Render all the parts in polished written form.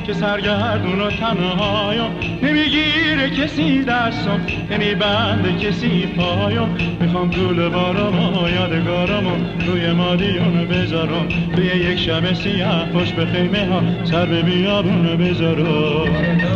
که سرگردون و تنهایم، نمیگیره کسی دستم، نمیبنده کسی پایم. میخوام گل بارم و یادگارمو روی مادیون بذارم، توی یک شب سیاه پشت به خیمه ها سر به بیابون بذارم.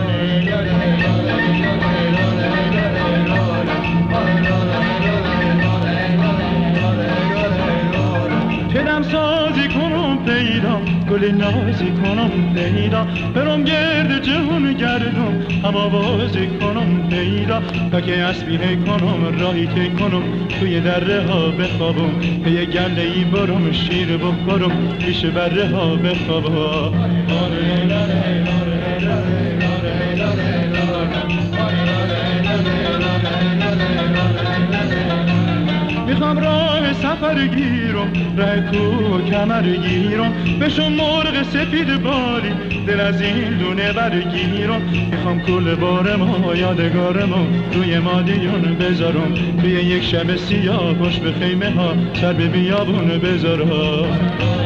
که دم سازی کنم پیدا، گل نازی کنم پیدا، برم گرد جهون گردم، هوا بازی کنم پیدا. تا که اسبی کنم راهی تی کنم، توی دره ها بخوابم، که یه گله ای برم شیر بخورم، پیش بره ها بخوابم. میخوام راه سفر گیرم، راه کوه و کمر گیرم، بشم مرغ سپید بالی، دل از این دونه برگیرم. میخوام کل بارم و یادگارم روی مادیون بذارم، توی یک شب سیاه پشت به خیمه ها سر به بیابون بذارم.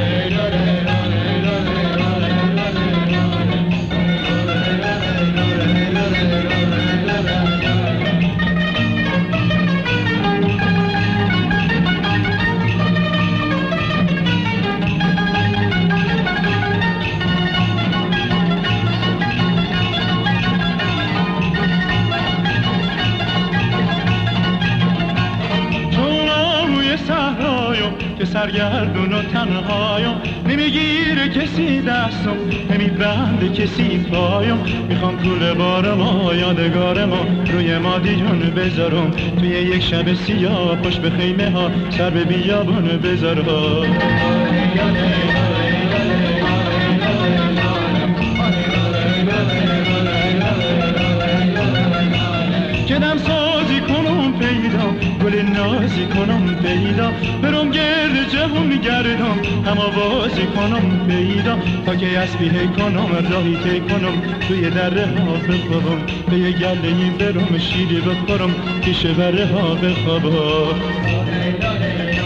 که سرگردون و تنهایم، نمیگیره کسی دستم، نمیبنده کسی پایم. میخوام کل بارم و یادگارم روی مادیون بذارم، توی یک شب سیاه پشت به خیمه ها سر به بیابون بذارم. که دم سازی کنم پیدا، گل نازی کنم پیدا، برم گرد جهون گردم، هم آوازی کنم پیدا. تا که اسبی کنم راهی تی کنم، توی دره ها بخوابم، به یه گله ای برم شیری بخورم، پیش بره ها بخوابم.